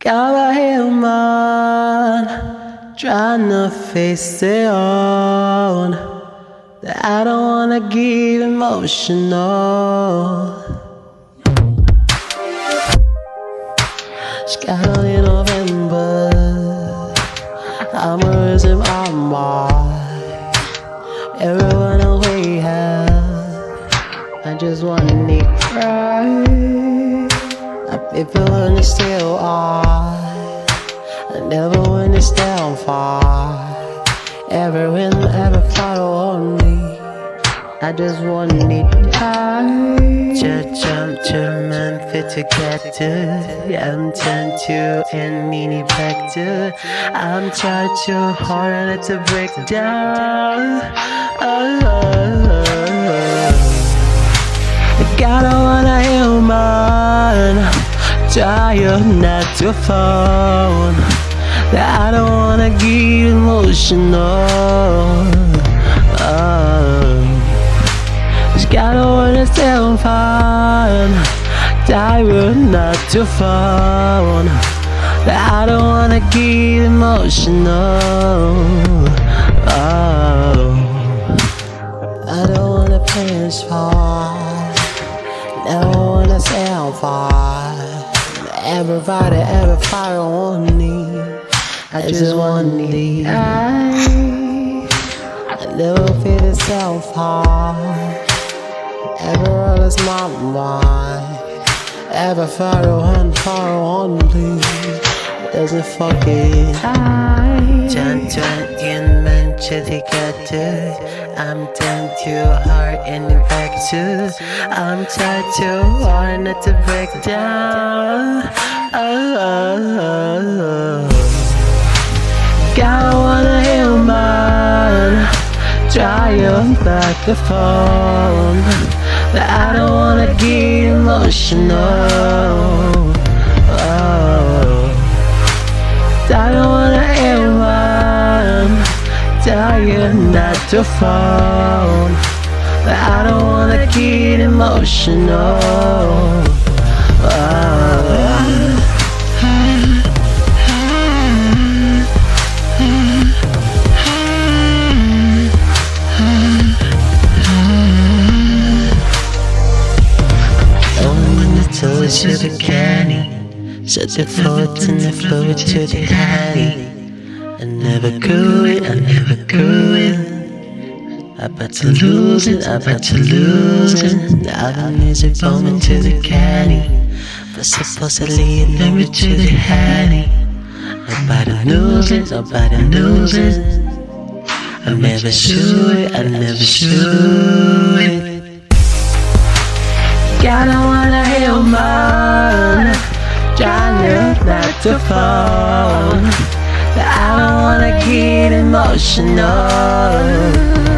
Gotta heal man, trying to face it on. That I don't wanna get emotional. It's got on in November, I'm losing my mind. Everyone away here, I just wanna cry. People wanna still I never wanna stand far. Everyone ever follow on me, I just wanna die. Jump to man fit together. I'm turned to and mini back to. I'm trying too hard to break down. I gotta wanna heal man, tired not to phone. That I don't wanna get emotional. Just gotta wanna stay fine, tired not to phone. That I don't wanna get emotional. I don't wanna pass far, never wanna sound far. Everybody ever fire on me, I just wanna leave. I never feel it so far. Ever lost my mind. Ever fire on please. Doesn't fucking turn in Manchester together. I'm done too hard and in fact too. I'm tired too hard not to break down. Gotta wanna heal man, trying back the phone. But I don't wanna get emotional. I don't wanna heal man, tired not to phone. But I don't wanna get emotional. To the canny, set the foot and the flow to the honey. I never grew it, I never grew it. I about to lose it, I about to lose it. Now the music booming to the canny, but supposedly it never to the honey. Nobody knows it, nobody knows it. I never shoot it, I never shoot it. Gotta wanna heal man, trying not to fall. But I don't wanna get emotional.